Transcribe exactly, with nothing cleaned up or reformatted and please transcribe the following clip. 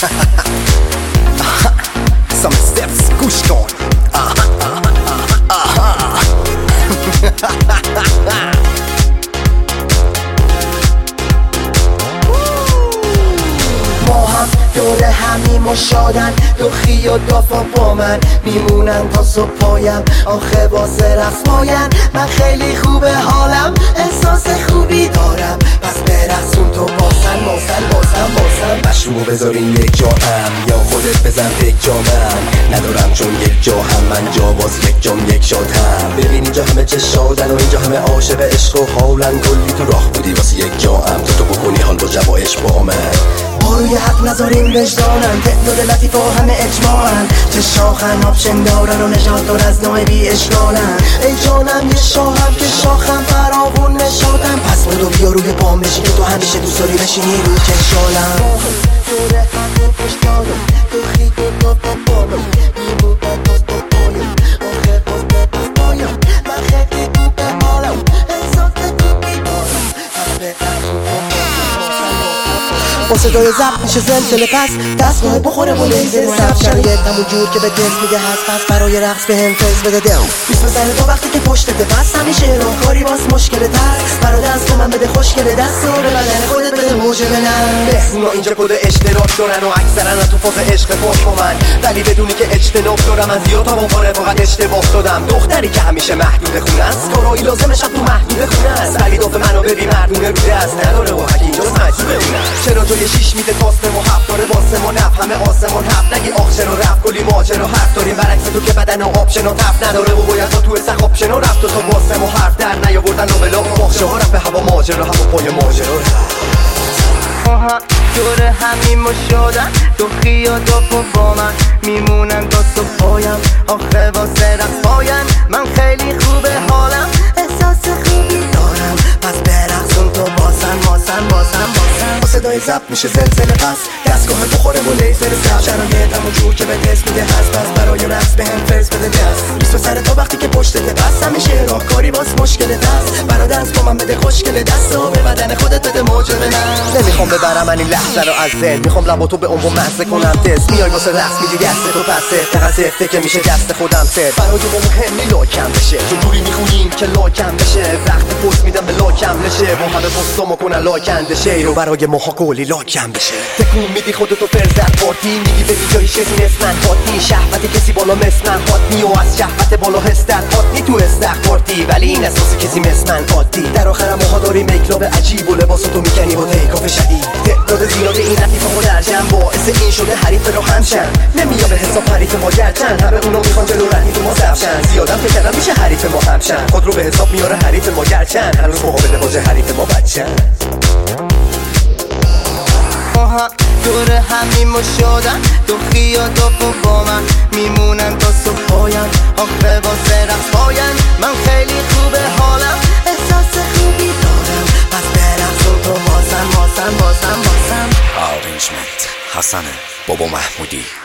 Some steps گوش کن. ما هم دور همیم و شادن، دخی و دافا با من میمونن تا صبح پایم. آخه واسه رقص پاین من خیلی خوبه حالم، احساس خوبی دارم. پس برقصون تو باسن باسن باسن باسن. مشروب بذارین یک جا هم یا خودت بزن یک جا من ندارم، چون یک جا هم من جا باز یک جام یک شاد هم. ببین اینجا همه چه شادن و اینجا همه عاشق عشق و حالن. کلی تو راه بودی واسه یک جا هم تو تو بکنی حال با جوایش با من. ما روی حق نذاریم وجدانن، تعداد لطیف و همه اجماعن. چه شاخن آپشن دارن و نجات دار از نوع بی اشکالن. ای جانم یه شاهم که شاخم فراغون نشادم. پس مدو بیا روی پام بشین که تو همیشه دوست داری بشینی روی چشالم. دوره همه پشتانم تو خیلی تو با بامم میمونم باز با پایم. آخه باز به باز پایم من خیلی خوبه حالم، احساس خوبی دارم. همه با صدای ضبط میشه زلزله، پس دستگاه بخوره با لیزر سبز. شرایط همون جور که به دست میده هست، پس برای رقص به هم فیز بده دل. بیس بزنه تا وقتی که پشتته، پس همیشه راهکاری باز مشکله تر. برای دست من بده خوشگله، دست رو به بدن خودت بده موجه بنن. اونا اینجا کد اشتراک دارن و اکثرا تو فاز عشق پاک با من، ولی بدونی که اجتناب دارم از زیاد تا بخوره فقط اشتباه دادم. دختری که همیشه محدود خونه است، کارایی لازمش تو محدود خونه است. ولی دوست منو ببین مردونه رو دست نداره و حق اینجا مجبوره اونه. چرا جای شیش میده تاسم و هفت داره واسه ما نف همه آسمون هفت. نگی آخشن و رفت کلی ماجرا حرف داریم، برعکس تو که بدن و آپشن و تف نداره و باید تا تو سخ آپشن و رفت و تا واسه ما حرف در نیاوردن و بلا ماخشه ها رفت به هوا ماجرا همون پای ماجرا. ماها دور همیم و شادن، تو خیاداف و با من میمونن تا صبح پایم. آخه واسه رقص پاین من خیلی خوبه حالم، احساس خوبی دارم. پس برقصون تو باسن باسن باسن باسن. با صدای ضبط میشه زلزله، پس دستگاه بخوره با لیزر سبز. شرایط همون جور که به دست میده هست، پس برای رقص به هم فرز بده دست. بیست سر تا وقتی که پشتته، پس همیشه راهکاری باز مشکله دست. برای دست با من بده خوشگله، دست رو به بدن خودت بده موجه بنن. نمیخوام ببرم من این لحظه رو از ذهن، میخوام لبا تو به اون با مزه کنم تست. میای واسه رقص میدی دست تو پسه، فقط سفته که میشه دست خودم ست. برای ما مهمی لاکم بشه، چون جوری میخونیم که لاکم بشه. وقت پست میدم به لاکم بشه، با همه پستامو کنن لاکنده شه. رو برای ماها قولی لاکم بشه. تکون میدی خودتو فرزر پارتی، میگی ببین جایی شزین اسمن هاتنی. شهوت کسی بالا مثمن هاتنی و از شهوت بالا هستن هاتنی تو استخبارتی، ولی این اساسی کسی مثمن عادی. در آخرم ماها داریم اکلاب عجیب و لباساتو میکنی با تیکاف شدید. تعداد زیاد این لطیفه ها در جمع باعث این شده حریف رو همشن. نمیاد به حساب حریف ما گرچن، همه اونا میخوان جلو ردیف ما زفشن. زیادم فکرم میشه حریف ما همشن، خود رو به حساب میاره حریف ما گرچن. هنوز مقابل واژه حریف ما بچن. ماها دور همیم و شادن، تو خیاداف و با من میمونن تا صبح پایم. آخه واسه رقص پاین من خیلی خوبه حالم، احساس خوبی دارم. پس برقصون تو باسن باسن باسن باسن. آرنجمنت حسن بابا محمودی.